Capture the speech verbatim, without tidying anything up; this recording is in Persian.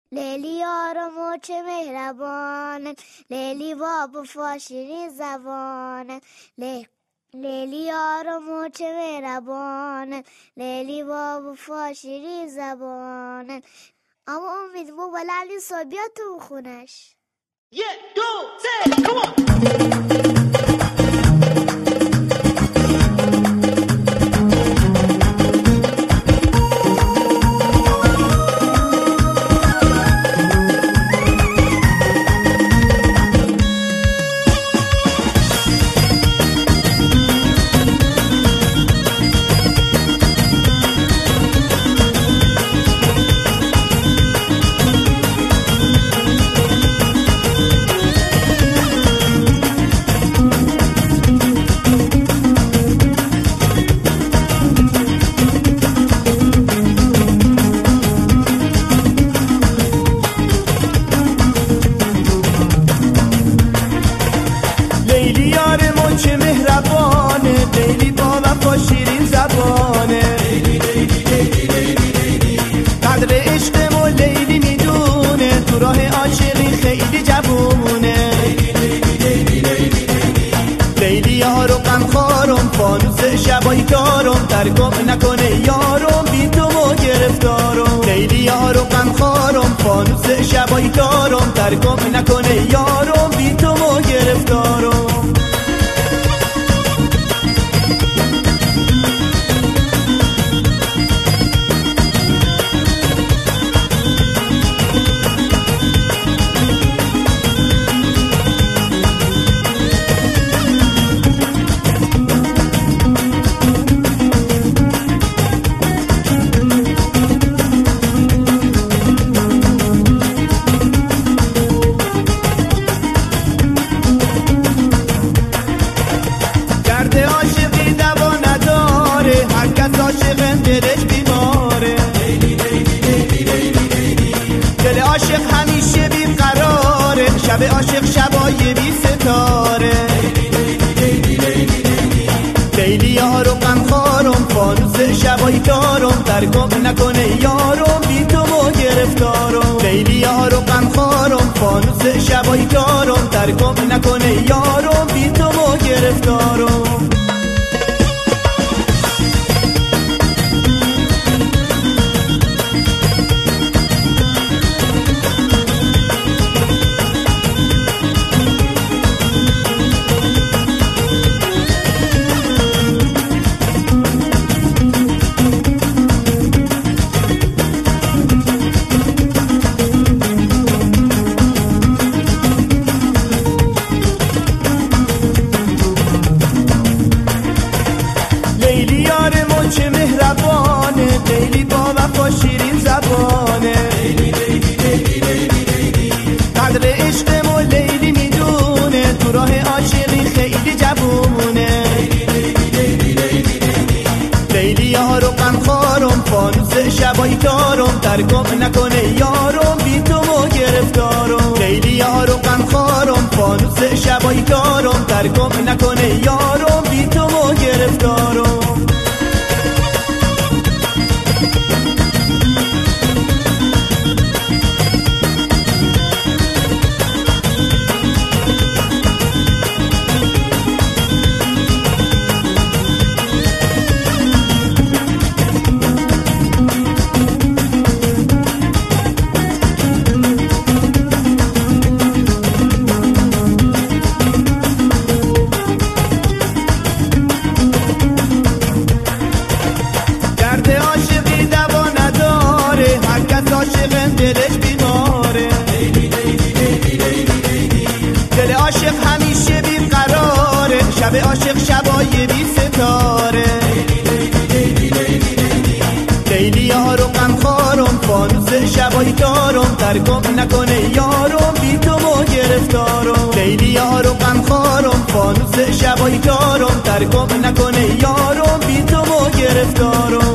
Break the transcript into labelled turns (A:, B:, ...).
A: لیلی یارم و چه مهربانه، لیلی باب فاشری زبانه. لی... لیلی یارم و چه مهربانه، لیلی باب فاشری زبانه. اما امید مو بلندی صبیات تو خونش.
B: یه دو سه کمان. لیلی یارم چه مهربانه، لیلی با وفا شیرین زبانه. لیلی لیلی لیلی لیلی لیلی قدر عشقمو لیلی میدونه، تو راه عاشقی خیلی جوونه. لیلی لیلی لیلی لیلی لیلی یارو غمخوارم، فانوس شبای دارم، ترکم نکنه یارم، بی تو مو گرفتارم. لیلی یارو غمخوارم، فانوس شبای دارم، ترکم نکنه یارم، بی تو مو گرفتارم. عاشق همیشه بیقراره، شب عاشق شبای بی ستاره. لیلی یارو غمخوارم، فانوس شبای دارم، ترکم نکنه یارم، بی تو مو گرفتارم. لیلی یارو غمخوارم، فانوس شبای دارم، ترکم نکنه یارم، بی تو مو گرفتارم. لیلی یارم چه مهربانه، لیلی با وفا شیرین زبانه. لیلی لیلی لیلی لیلی لیلی قدر عشقمو لیلی میدونه، تو راه عاشقی خیلی جوونه. لیلی لیلی لیلی لیلی لیلی یارو غمخوارم، فانوس شبای دارم، ترکم نکنه یارم، بی تو مو گرفتارم. لیلی یارو غمخوارم، فانوس شبای دارم، ترکم نکنه یارم، بی تو مو گرفتارم. دلش بیماره. لیلی لیلی لیلی لیلی لیلی دل عاشق همیشه بیقراره، شب عاشق شبای بی ستاره. لیلی لیلی لیلی لیلی لیلی یارو غمخوارم، فانوس شبای دارم، ترکم نکنه یارم، بی تو مو گرفتارم. لیلی یارو غمخوارم، فانوس شبای دارم، ترکم نکنه یارم، بی تو مو گرفتارم.